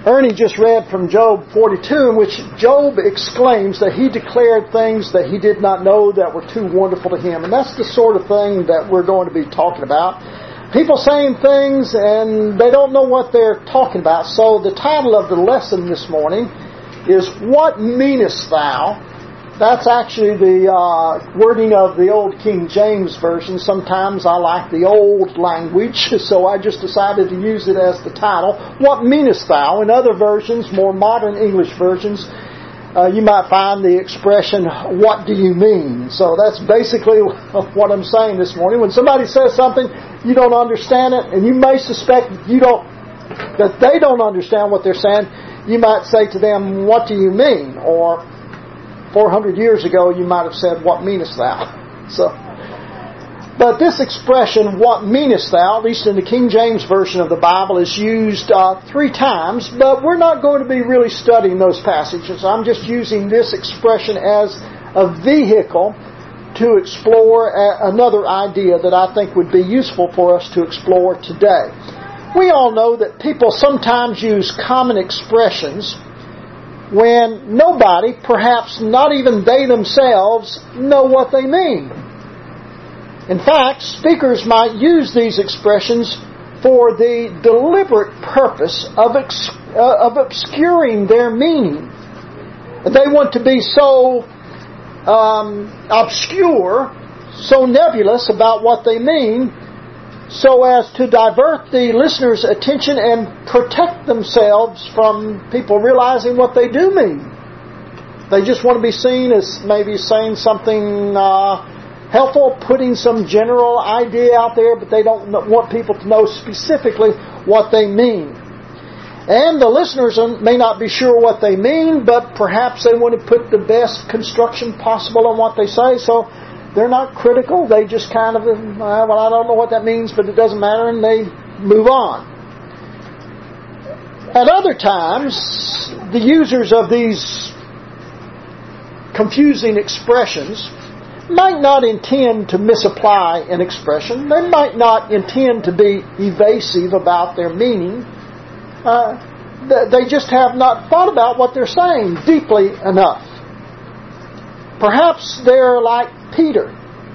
Ernie just read from Job 42, in which Job exclaims that he declared things that he did not know that were too wonderful to him. And that's the sort of thing that we're going to be talking about. People saying things and they don't know what they're talking about. So the title of the lesson this morning is, What Meanest Thou? That's actually the wording of the old King James Version. Sometimes I like the old language, so I just decided to use it as the title. What meanest thou? In other versions, more modern English versions, you might find the expression, what do you mean? So that's basically what I'm saying this morning. When somebody says something, you don't understand it, and you may suspect that they don't understand what they're saying, you might say to them, what do you mean? Or 400 years ago, you might have said, what meanest thou? But this expression, what meanest thou, at least in the King James Version of the Bible, is used 3 times, but we're not going to be really studying those passages. I'm just using this expression as a vehicle to explore another idea that I think would be useful for us to explore today. We all know that people sometimes use common expressions when nobody, perhaps not even they themselves, know what they mean. In fact, speakers might use these expressions for the deliberate purpose of obscuring their meaning. They want to be so obscure, so nebulous about what they mean, so as to divert the listener's attention and protect themselves from people realizing what they do mean. They just want to be seen as maybe saying something helpful, putting some general idea out there, but they don't want people to know specifically what they mean. And the listeners may not be sure what they mean, but perhaps they want to put the best construction possible on what they say, so they're not critical. They just kind of, well, I don't know what that means, but it doesn't matter, and they move on. At other times, the users of these confusing expressions might not intend to misapply an expression. They might not intend to be evasive about their meaning. They just have not thought about what they're saying deeply enough. Perhaps they're like Peter,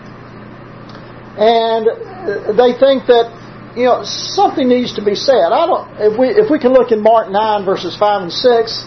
and they think that something needs to be said. If we can look in Mark 9 verses 5 and 6,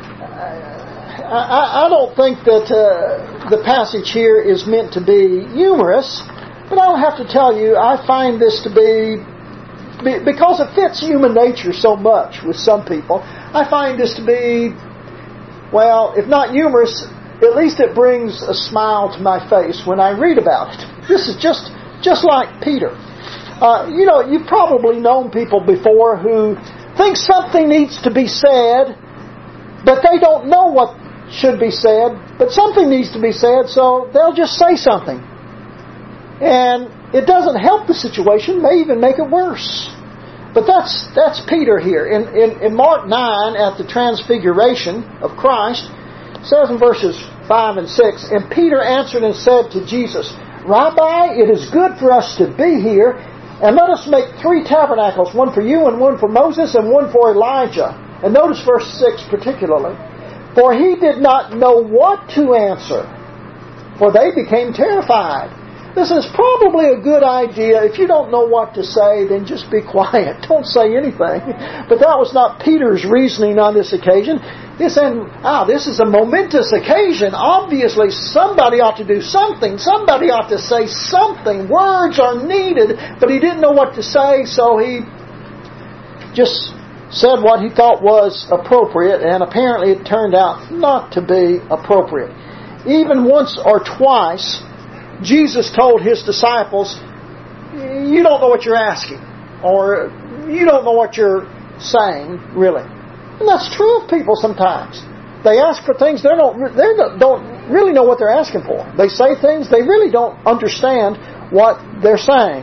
I don't think that the passage here is meant to be humorous, but I'll have to tell you, I find this to be, because it fits human nature so much with some people, I find this to be, well, if not humorous, at least it brings a smile to my face when I read about it. This is just like Peter. You've probably known people before who think something needs to be said, but they don't know what should be said, but something needs to be said, so they'll just say something. And it doesn't help the situation, may even make it worse. But that's Peter here. In Mark 9, at the transfiguration of Christ, it says in verses 5 and 6, And Peter answered and said to Jesus, Rabbi, it is good for us to be here, and let us make 3 tabernacles, one for you and one for Moses and one for Elijah. And notice verse 6 particularly. For he did not know what to answer, for they became terrified. This is probably a good idea. If you don't know what to say, then just be quiet. Don't say anything. But that was not Peter's reasoning on this occasion. He's saying, this is a momentous occasion. Obviously, somebody ought to do something. Somebody ought to say something. Words are needed. But he didn't know what to say, so he just said what he thought was appropriate, and apparently it turned out not to be appropriate. Even once or twice, Jesus told His disciples, you don't know what you're asking, or you don't know what you're saying, really. And that's true of people sometimes. They ask for things, they don't really know what they're asking for. They say things, they really don't understand what they're saying.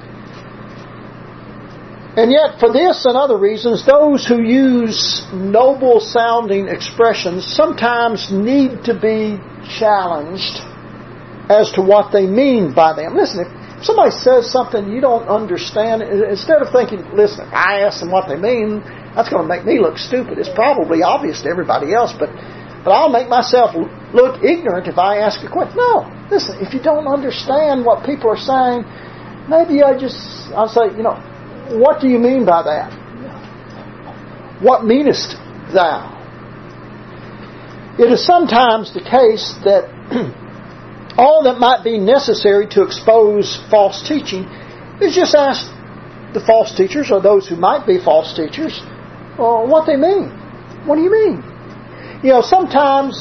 And yet, for this and other reasons, those who use noble-sounding expressions sometimes need to be challenged as to what they mean by them. Listen, if somebody says something you don't understand, instead of thinking, listen, I asked them what they mean, That's going to make me look stupid. It's probably obvious to everybody else, but I'll make myself look ignorant if I ask a question. No, listen, if you don't understand what people are saying, maybe I'll say, what do you mean by that? What meanest thou? It is sometimes the case that all that might be necessary to expose false teaching is just ask the false teachers, or those who might be false teachers, what they mean. What do you mean? Sometimes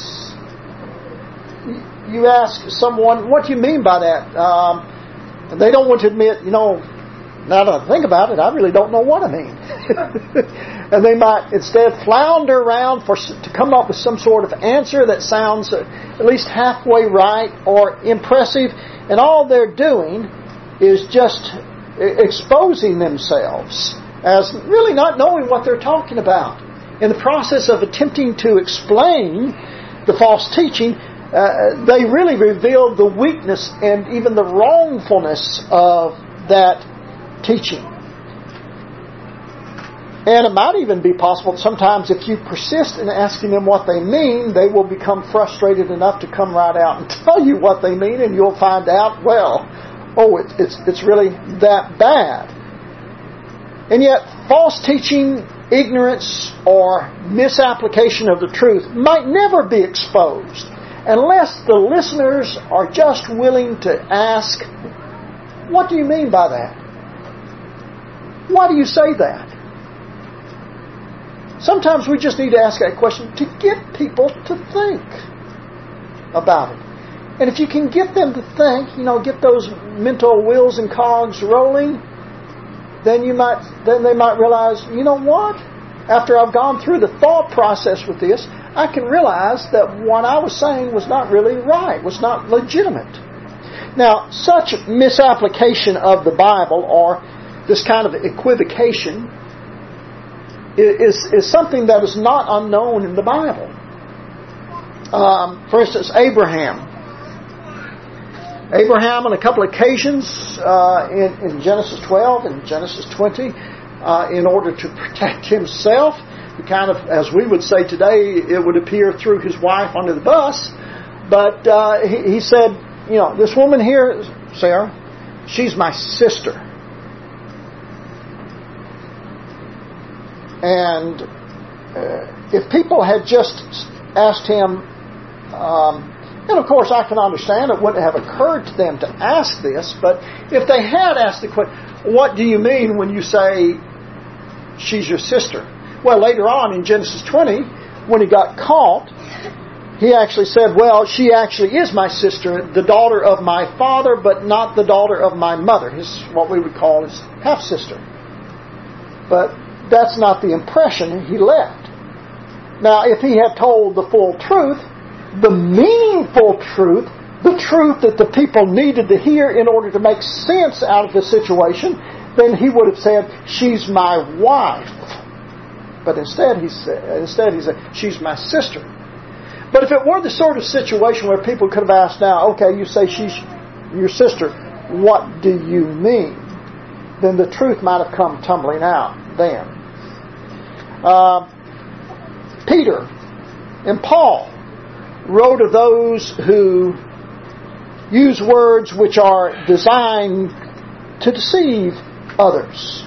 you ask someone, what do you mean by that? And they don't want to admit, now that I think about it, I really don't know what I mean. And they might instead flounder around to come up with some sort of answer that sounds at least halfway right or impressive. And all they're doing is just exposing themselves as really not knowing what they're talking about. In the process of attempting to explain the false teaching, they really revealed the weakness and even the wrongfulness of that teaching. And it might even be possible that sometimes if you persist in asking them what they mean, they will become frustrated enough to come right out and tell you what they mean, and you'll find out, it's really that bad. And yet, false teaching, ignorance, or misapplication of the truth might never be exposed unless the listeners are just willing to ask, what do you mean by that? Why do you say that? Sometimes we just need to ask that question to get people to think about it. And if you can get them to think, get those mental wheels and cogs rolling, then they might realize, what? After I've gone through the thought process with this, I can realize that what I was saying was not really right, was not legitimate. Now, such misapplication of the Bible, or this kind of equivocation, is something that is not unknown in the Bible. For instance, Abraham on a couple of occasions in Genesis 12 and Genesis 20, in order to protect himself, he kind of, as we would say today, it would appear threw his wife under the bus. But he said, this woman here, Sarah, she's my sister. And if people had just asked him, and of course I can understand it wouldn't have occurred to them to ask this, but if they had asked the question, what do you mean when you say she's your sister? Well, later on in Genesis 20, when he got caught, he actually said, she actually is my sister, the daughter of my father, but not the daughter of my mother, what we would call his half-sister. But that's not the impression he left. Now, if he had told the full truth, the meaningful truth, the truth that the people needed to hear in order to make sense out of the situation, then he would have said, she's my wife. But instead he said, she's my sister. But if it were the sort of situation where people could have asked now, okay, you say she's your sister, what do you mean? Then the truth might have come tumbling out then. Peter and Paul wrote of those who use words which are designed to deceive others.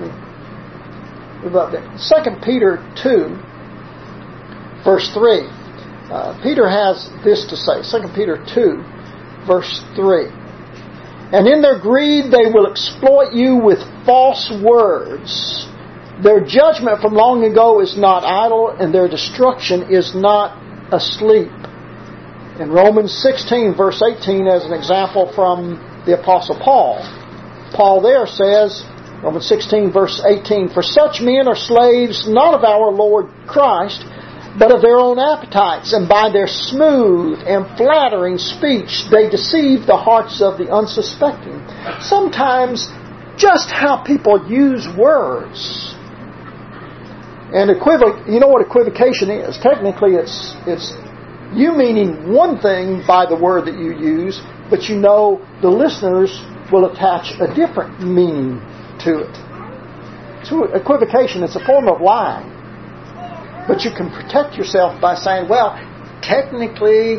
2 Peter 2, verse 3. Peter has this to say. 2 Peter 2, verse 3. And in their greed they will exploit you with false words. Their judgment from long ago is not idle, and their destruction is not asleep. In Romans 16, verse 18, as an example from the Apostle Paul, Paul there says, Romans 16, verse 18, for such men are slaves not of our Lord Christ, but of their own appetites, and by their smooth and flattering speech they deceive the hearts of the unsuspecting. Sometimes just how people use words. And you know what equivocation is? Technically it's you meaning one thing by the word that you use, but the listeners will attach a different meaning to it. equivocation. It's a form of lying. But you can protect yourself by saying, well, technically,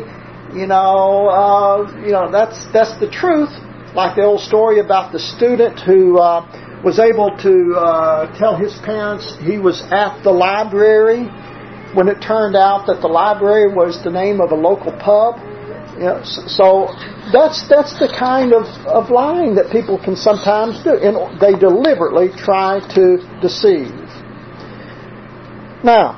that's the truth. Like the old story about the student who was able to tell his parents he was at the library when it turned out that the library was the name of a local pub. So that's the kind of lying that people can sometimes do, and they deliberately try to deceive. Now,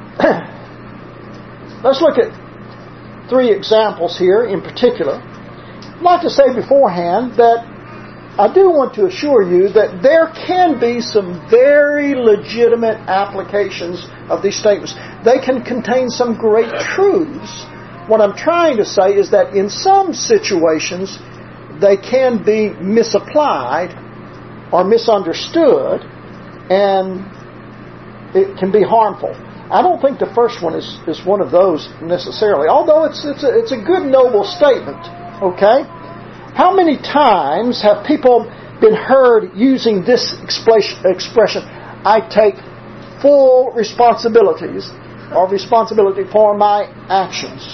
let's look at 3 examples here in particular. I'd like to say beforehand that I do want to assure you that there can be some very legitimate applications of these statements. They can contain some great truths. What I'm trying to say is that in some situations they can be misapplied or misunderstood, and it can be harmful. I don't think the first one is one of those necessarily, although it's a good, noble statement. Okay? How many times have people been heard using this expression, I take full responsibility for my actions?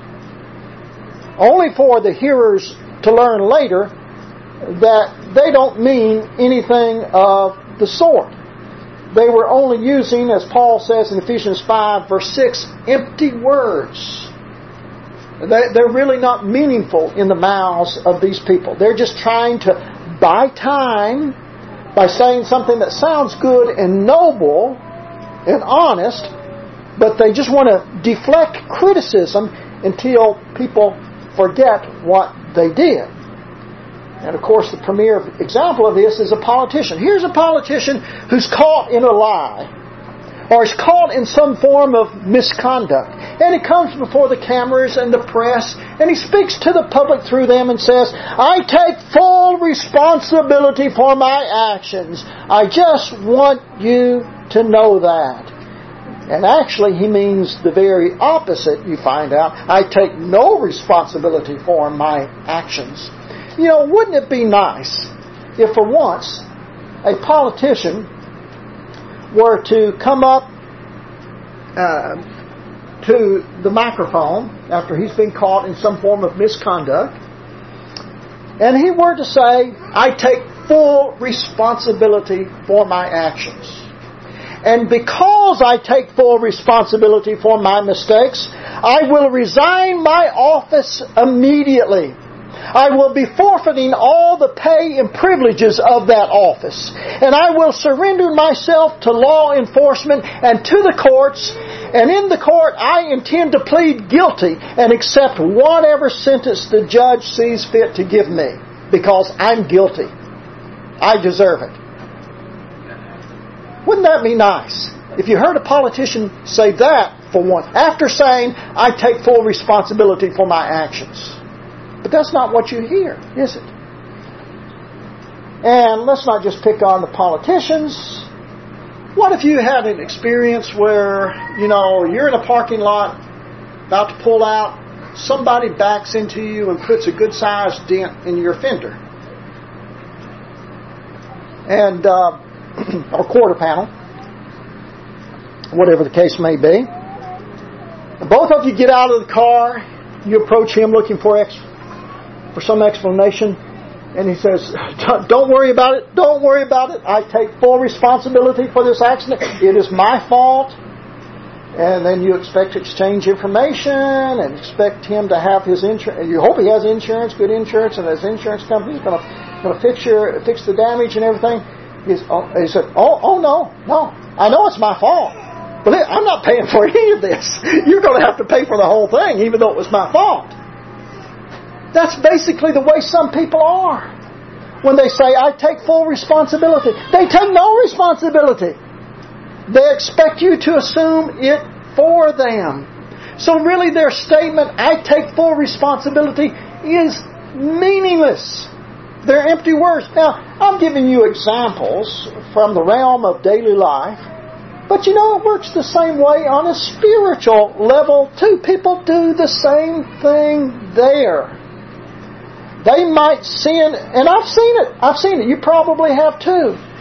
Only for the hearers to learn later that they don't mean anything of the sort. They were only using, as Paul says in Ephesians 5, verse 6, empty words. They're really not meaningful in the mouths of these people. They're just trying to buy time by saying something that sounds good and noble and honest, but they just want to deflect criticism until people forget what they did. And of course, the premier example of this is a politician. Here's a politician who's caught in a lie, or is caught in some form of misconduct. And he comes before the cameras and the press, and he speaks to the public through them and says, I take full responsibility for my actions. I just want you to know that. And actually, he means the very opposite, you find out. I take no responsibility for my actions. Wouldn't it be nice if for once a politician were to come up to the microphone after he's been caught in some form of misconduct, and he were to say, I take full responsibility for my actions. And because I take full responsibility for my mistakes, I will resign my office immediately. I will be forfeiting all the pay and privileges of that office. And I will surrender myself to law enforcement and to the courts. And in the court, I intend to plead guilty and accept whatever sentence the judge sees fit to give me, because I'm guilty. I deserve it. Wouldn't that be nice? If you heard a politician say that for once, after saying, I take full responsibility for my actions. But that's not what you hear, is it? And let's not just pick on the politicians. What if you had an experience where, you're in a parking lot, about to pull out, somebody backs into you and puts a good-sized dent in your fender? And, or quarter panel, whatever the case may be. Both of you get out of the car, you approach him looking for some explanation, and he says, don't worry about it, I take full responsibility for this accident, it is my fault. And then you expect to exchange information and expect him to have his insurance. You hope he has insurance, good insurance, and his insurance company is going to fix the damage and everything. He said, oh no, I know it's my fault, but I'm not paying for any of this. You're going to have to pay for the whole thing, even though it was my fault. That's basically the way some people are. When they say, I take full responsibility, they take no responsibility. They expect you to assume it for them. So really their statement, I take full responsibility, is meaningless. They're empty words. Now, I'm giving you examples from the realm of daily life, but it works the same way on a spiritual level too. People do the same thing there. They might sin, and I've seen it. You probably have too.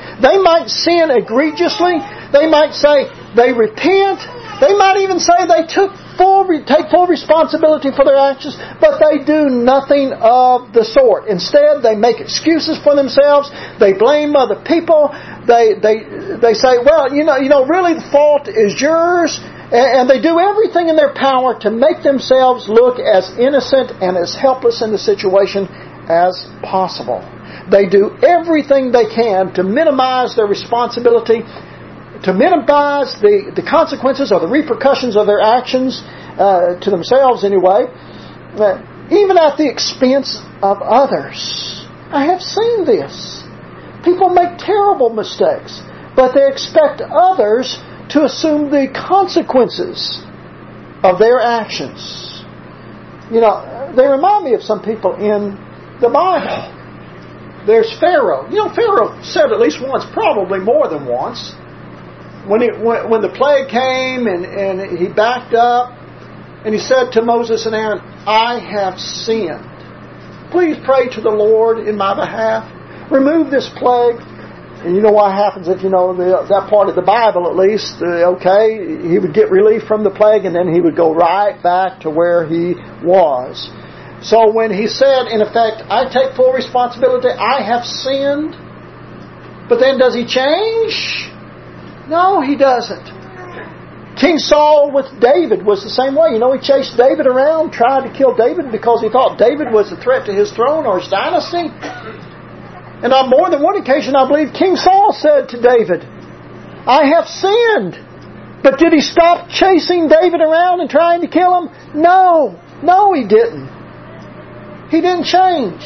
They might sin egregiously. They might say they repent. They might even say they take full responsibility for their actions, but they do nothing of the sort. Instead, they make excuses for themselves. They blame other people. They say, well, really the fault is yours. And they do everything in their power to make themselves look as innocent and as helpless in the situation as possible. They do everything they can to minimize their responsibility, to minimize the consequences or the repercussions of their actions, to themselves anyway, even at the expense of others. I have seen this. People make terrible mistakes, but they expect others to assume the consequences of their actions. They remind me of some people in the Bible. There's Pharaoh. Pharaoh said at least once, probably more than once, when the plague came and he backed up and he said to Moses and Aaron, I have sinned. Please pray to the Lord in my behalf. Remove this plague. And you know what happens if that part of the Bible at least, he would get relief from the plague and then he would go right back to where he was. So when he said, in effect, I take full responsibility, I have sinned, but then does he change? No, he doesn't. King Saul with David was the same way. He chased David around, tried to kill David because he thought David was a threat to his throne or his dynasty. And on more than one occasion, I believe, King Saul said to David, I have sinned. But did he stop chasing David around and trying to kill him? No, he didn't. He didn't change.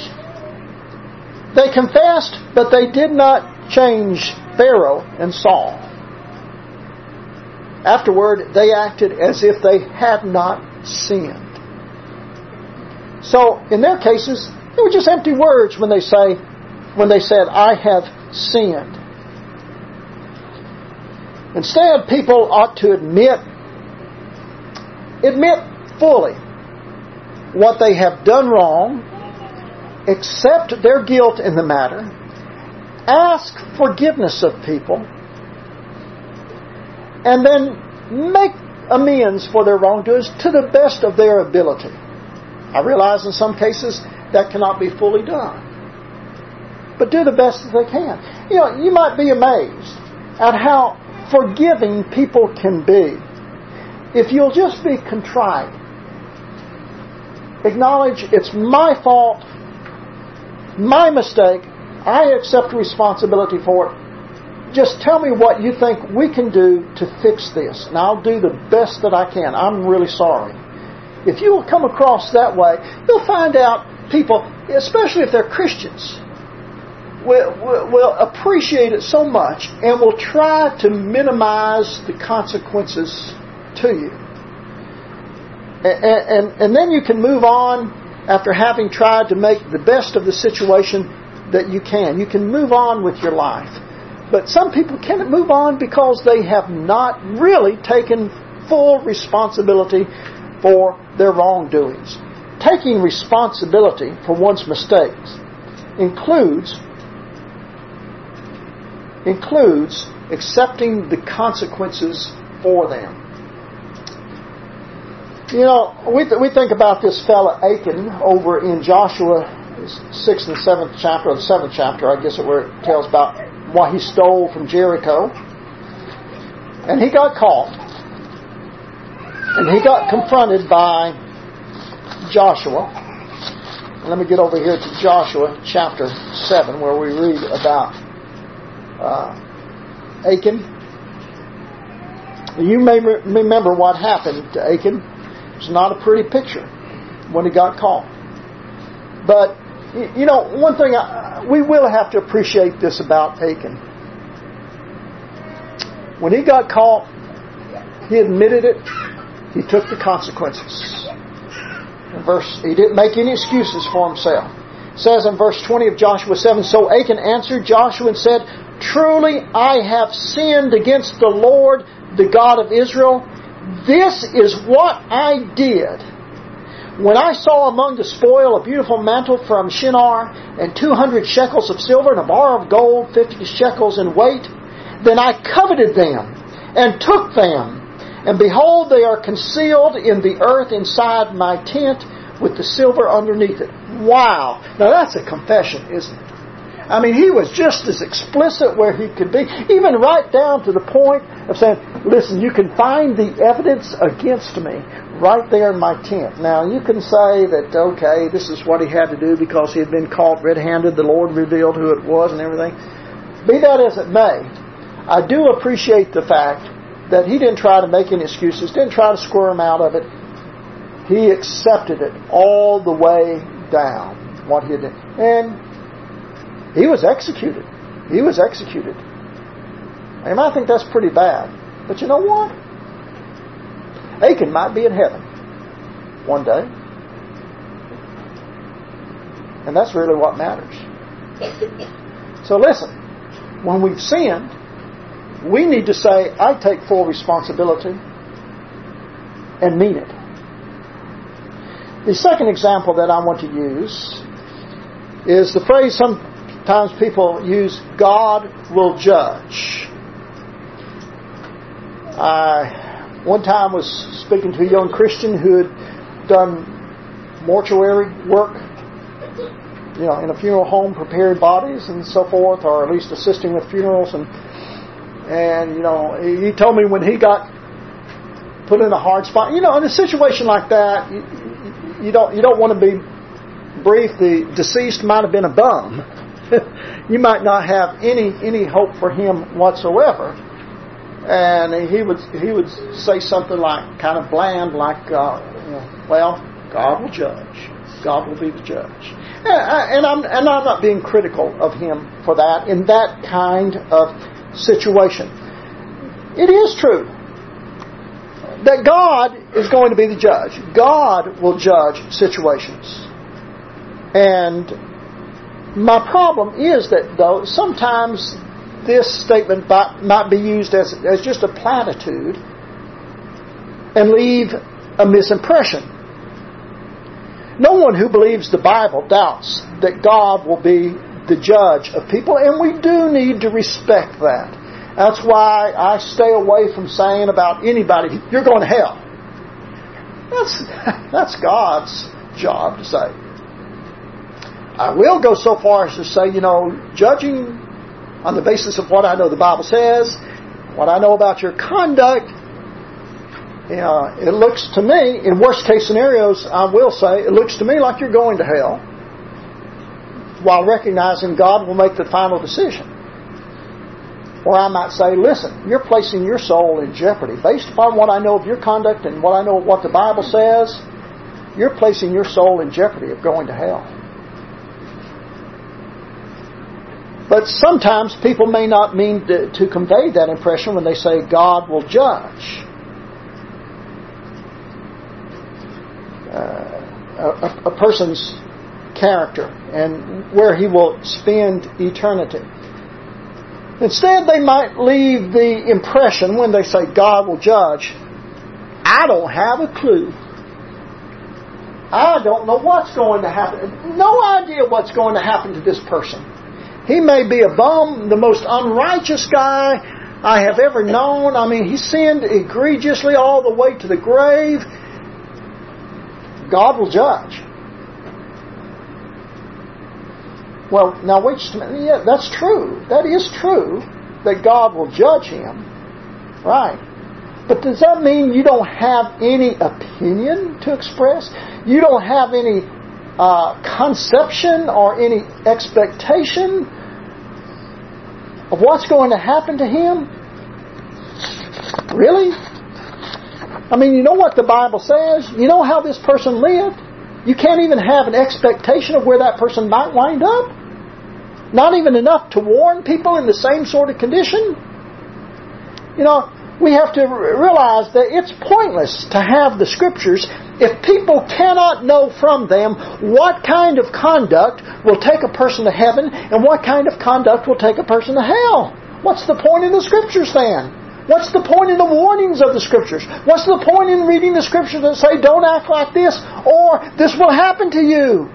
They confessed, but they did not change Pharaoh and Saul. Afterward, they acted as if they had not sinned. So, in their cases, they were just empty words when they said, I have sinned. Instead, people ought to admit fully what they have done wrong, accept their guilt in the matter, ask forgiveness of people, and then make amends for their wrongdoings to the best of their ability. I realize in some cases that cannot be fully done. But do the best that they can. You might be amazed at how forgiving people can be if you'll just be contrite. Acknowledge it's my fault, my mistake, I accept responsibility for it. Just tell me what you think we can do to fix this, and I'll do the best that I can. I'm really sorry. If you will come across that way, you'll find out people, especially if they're Christians, will appreciate it so much and will try to minimize the consequences to you. And then you can move on after having tried to make the best of the situation that you can. You can move on with your life. But some people can't move on because they have not really taken full responsibility for their wrongdoings. Taking responsibility for one's mistakes includes accepting the consequences for them. We think about this fella Achan over in Joshua 6th and 7th chapter, or the 7th chapter, I guess, where it tells about why he stole from Jericho. And he got caught. And he got confronted by Joshua. And let me get over here to Joshua chapter 7, where we read about Achan. You may remember what happened to Achan. It was not a pretty picture when he got caught. But, one thing, we will have to appreciate this about Achan. When he got caught, he admitted it. He took the consequences. He didn't make any excuses for himself. It says in verse 20 of Joshua 7, So Achan answered Joshua and said, Truly I have sinned against the Lord, the God of Israel. This is what I did. When I saw among the spoil a beautiful mantle from Shinar, and 200 shekels of silver, and a bar of gold 50 shekels in weight, then I coveted them, and took them. And behold, they are concealed in the earth inside my tent, with the silver underneath it. Wow! Now that's a confession, isn't it? I mean, he was just as explicit where he could be, even right down to the point of saying, listen, you can find the evidence against me right there in my tent. Now, you can say that, okay, this is what he had to do because he had been caught red-handed, the Lord revealed who it was and everything. Be that as it may, I do appreciate the fact that he didn't try to make any excuses, didn't try to squirm out of it. He accepted it all the way down, what he did. And he was executed. He was executed. And I think that's pretty bad. But you know what? Achan might be in heaven one day. And that's really what matters. So listen, when we've sinned, we need to say, I take full responsibility and mean it. The second example that I want to use is the phrase sometimes people use, God will judge. I one time was speaking to a young Christian who had done mortuary work, in a funeral home, preparing bodies and so forth, or at least assisting with funerals. And he told me when he got put in a hard spot, in a situation like that, you don't want to be brief. The deceased might have been a bum. You might not have any hope for him whatsoever. And he would say something like, kind of bland, like, well, God will judge. God will be the judge. And I'm not being critical of him for that in that kind of situation. It is true that God is going to be the judge. God will judge situations. And my problem is that, though, sometimes this statement might be used as just a platitude and leave a misimpression. No one who believes the Bible doubts that God will be the judge of people, and we do need to respect that. That's why I stay away from saying about anybody, you're going to hell. That's God's job to say. I will go so far as to say, judging on the basis of what I know the Bible says, what I know about your conduct, it looks to me, in worst case scenarios, I will say, it looks to me like you're going to hell, while recognizing God will make the final decision. Or I might say, listen, you're placing your soul in jeopardy. Based upon what I know of your conduct and what I know of what the Bible says, you're placing your soul in jeopardy of going to hell. But sometimes people may not mean to convey that impression when they say God will judge. A person's character and where he will spend eternity. Instead, they might leave the impression when they say God will judge, I don't have a clue. I don't know what's going to happen. No idea what's going to happen to this person. He may be a bum, the most unrighteous guy I have ever known. I mean, he sinned egregiously all the way to the grave. God will judge. Well, now wait just a minute. Yeah, that's true. That is true that God will judge him. Right. But does that mean you don't have any opinion to express? You don't have any conception or any expectation of what's going to happen to him? Really? I mean, you know what the Bible says? You know how this person lived? You can't even have an expectation of where that person might wind up? Not even enough to warn people in the same sort of condition? We have to realize that it's pointless to have the Scriptures if people cannot know from them what kind of conduct will take a person to heaven and what kind of conduct will take a person to hell. What's the point in the Scriptures then? What's the point in the warnings of the Scriptures? What's the point in reading the Scriptures that say, don't act like this, or this will happen to you?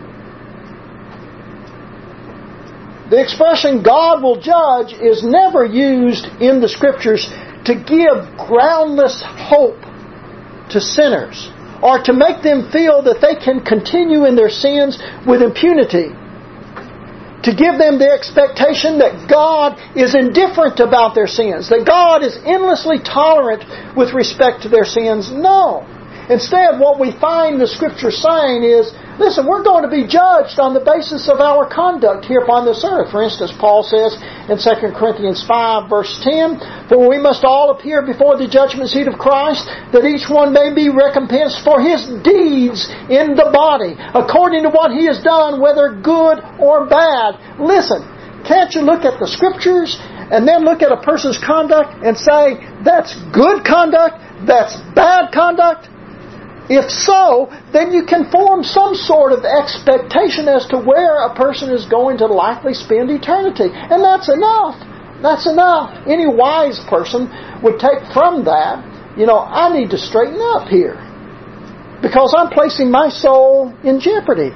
The expression God will judge is never used in the Scriptures to give groundless hope to sinners, or to make them feel that they can continue in their sins with impunity. To give them the expectation that God is indifferent about their sins, that God is endlessly tolerant with respect to their sins. No. Instead, what we find the Scripture saying is, listen, we're going to be judged on the basis of our conduct here upon this earth. For instance, Paul says in 2 Corinthians 5, verse 10, "For we must all appear before the judgment seat of Christ, that each one may be recompensed for his deeds in the body, according to what he has done, whether good or bad." Listen, can't you look at the Scriptures and then look at a person's conduct and say, that's good conduct, that's bad conduct? If so, then you can form some sort of expectation as to where a person is going to likely spend eternity. And that's enough. That's enough. Any wise person would take from that, I need to straighten up here, because I'm placing my soul in jeopardy.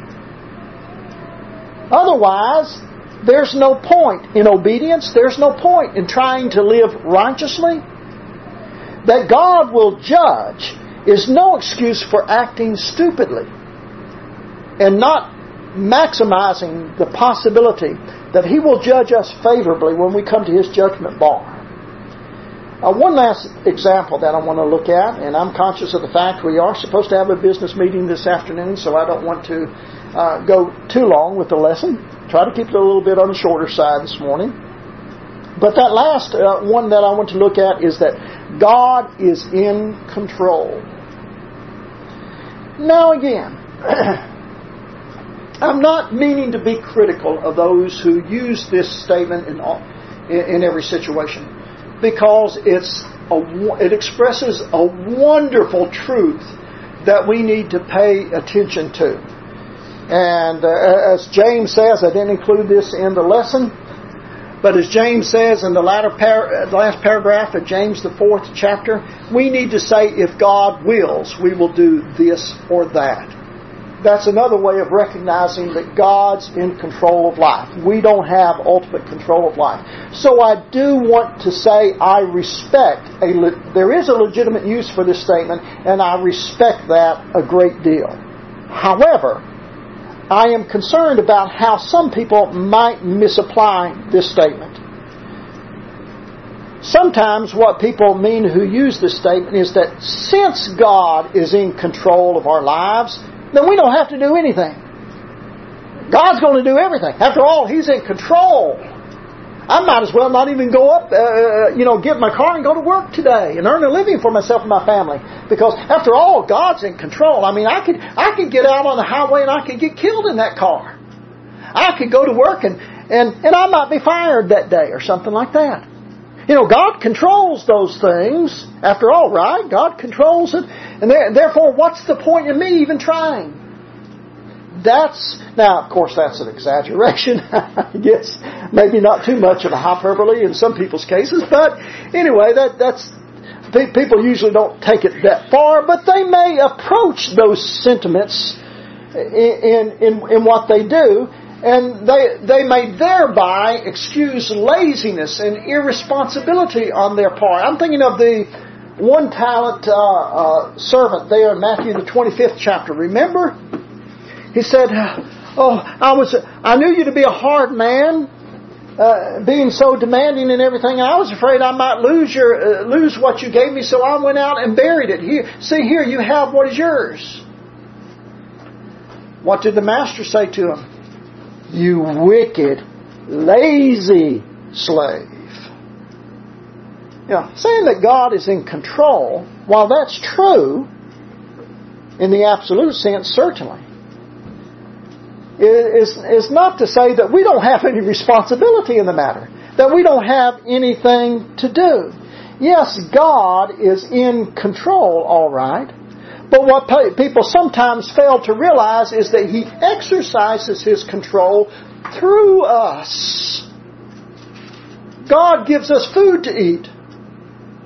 Otherwise, there's no point in obedience. There's no point in trying to live righteously. That God will judge is no excuse for acting stupidly and not maximizing the possibility that He will judge us favorably when we come to His judgment bar. One last example that I want to look at, and I'm conscious of the fact we are supposed to have a business meeting this afternoon, so I don't want to go too long with the lesson. Try to keep it a little bit on the shorter side this morning. But that last one that I want to look at is that God is in control. Now again, I'm not meaning to be critical of those who use this statement in every situation, because it expresses a wonderful truth that we need to pay attention to. And as James says, I didn't include this in the lesson, but as James says in the last paragraph of James, the 4th chapter, we need to say, if God wills, we will do this or that. That's another way of recognizing that God's in control of life. We don't have ultimate control of life. So I do want to say I respect, there is a legitimate use for this statement, and I respect that a great deal. However, I am concerned about how some people might misapply this statement. Sometimes what people mean who use this statement is that since God is in control of our lives, then we don't have to do anything. God's going to do everything. After all, He's in control. I might as well not even go up, get in my car and go to work today and earn a living for myself and my family. Because after all, God's in control. I mean, I could get out on the highway and I could get killed in that car. I could go to work and I might be fired that day or something like that. God controls those things. After all, right? God controls it. And therefore, what's the point in me even trying? Now, of course, that's an exaggeration. I guess maybe not too much of a hyperbole in some people's cases, but anyway, that's people usually don't take it that far, but they may approach those sentiments in what they do, and they may thereby excuse laziness and irresponsibility on their part. I'm thinking of the one-talent servant there in Matthew the 25th chapter. Remember? He said, I knew you to be a hard man, being so demanding and everything. I was afraid I might lose what you gave me, so I went out and buried it. Here, you have what is yours. What did the master say to him? You wicked, lazy slave. Saying that God is in control, while that's true, in the absolute sense, certainly, is not to say that we don't have any responsibility in the matter, that we don't have anything to do. Yes, God is in control, all right, but what people sometimes fail to realize is that He exercises His control through us. God gives us food to eat.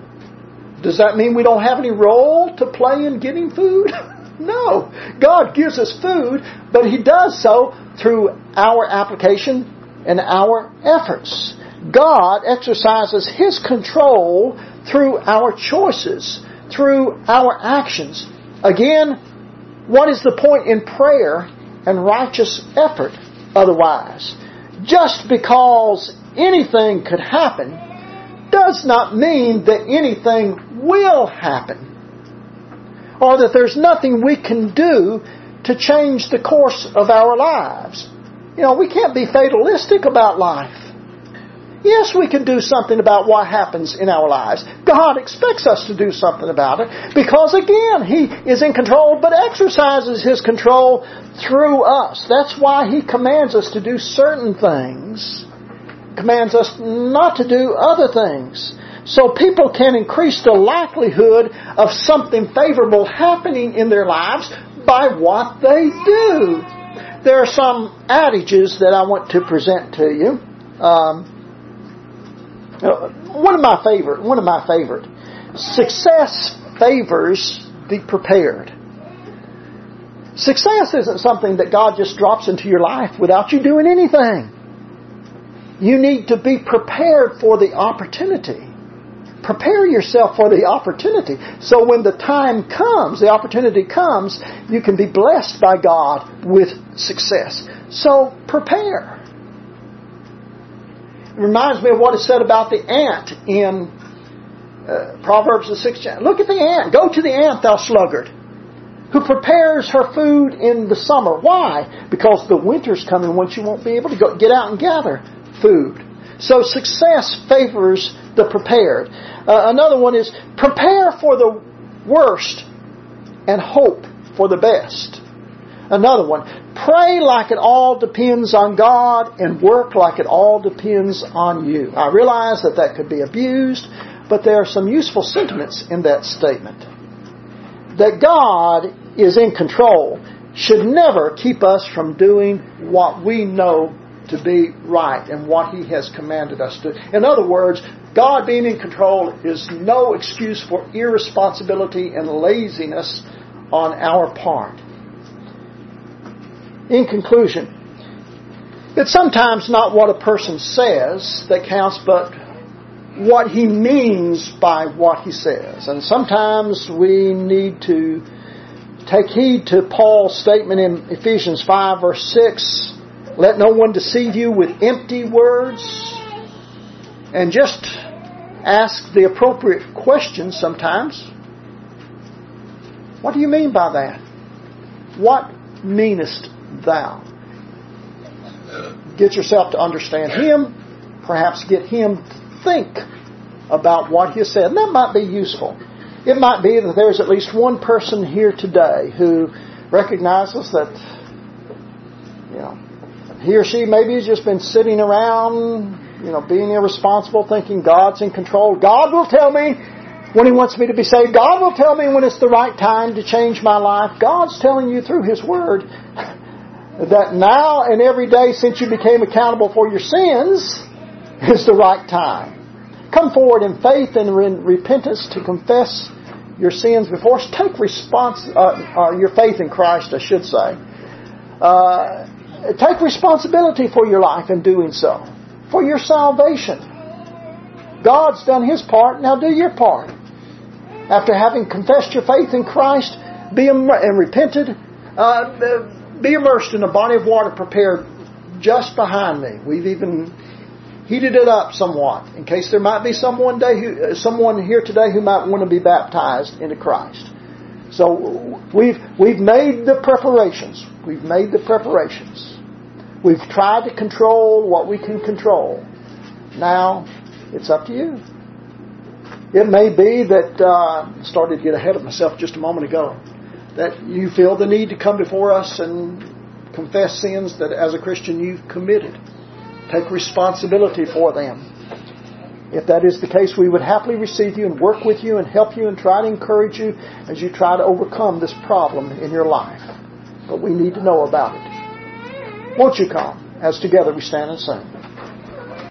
Does that mean we don't have any role to play in getting food? No. God gives us food, but He does so through our application and our efforts. God exercises His control through our choices, through our actions. Again, what is the point in prayer and righteous effort otherwise? Just because anything could happen does not mean that anything will happen, or that there's nothing we can do to change the course of our lives. We can't be fatalistic about life. Yes, we can do something about what happens in our lives. God expects us to do something about it because, again, He is in control but exercises His control through us. That's why He commands us to do certain things, commands us not to do other things. So people can increase the likelihood of something favorable happening in their lives by what they do. There are some adages that I want to present to you. One of my favorite. Success favors the prepared. Success isn't something that God just drops into your life without you doing anything. You need to be prepared for the opportunity. Prepare yourself for the opportunity. So when the time comes, the opportunity comes, you can be blessed by God with success. So prepare. It reminds me of what is said about the ant in Proverbs the 6th chapter. Look at the ant. Go to the ant, thou sluggard, who prepares her food in the summer. Why? Because the winter's coming when she won't be able to get out and gather food. So success favors the prepared. Another one is prepare for the worst and hope for the best. Another one, pray like it all depends on God and work like it all depends on you. I realize that could be abused, but there are some useful sentiments in that statement. That God is in control should never keep us from doing what we know to be right and what He has commanded us to. In other words, God being in control is no excuse for irresponsibility and laziness on our part. In conclusion, it's sometimes not what a person says that counts, but what he means by what he says. And sometimes we need to take heed to Paul's statement in Ephesians 5 verse 6, let no one deceive you with empty words, and just ask the appropriate questions sometimes. What do you mean by that? What meanest thou? Get yourself to understand Him, perhaps get Him to think about what He has said. And that might be useful. It might be that there's at least one person here today who recognizes that, he or she maybe has just been sitting around, being irresponsible, thinking God's in control. God will tell me when He wants me to be saved. God will tell me when it's the right time to change my life. God's telling you through His Word that now and every day since you became accountable for your sins is the right time. Come forward in faith and in repentance to confess your sins before us. Take your faith in Christ, I should say. Take responsibility for your life in doing so. For your salvation. God's done His part, now do your part. After having confessed your faith in Christ and repented, be immersed in a body of water prepared just behind me. We've even heated it up somewhat in case there might be someone here today who might want to be baptized into Christ. So we've made the preparations. We've made the preparations. We've tried to control what we can control. Now it's up to you. It may be that I started to get ahead of myself just a moment ago. That you feel the need to come before us and confess sins that as a Christian you've committed. Take responsibility for them. If that is the case, we would happily receive you and work with you and help you and try to encourage you as you try to overcome this problem in your life. But we need to know about it. Won't you come as together we stand and sing?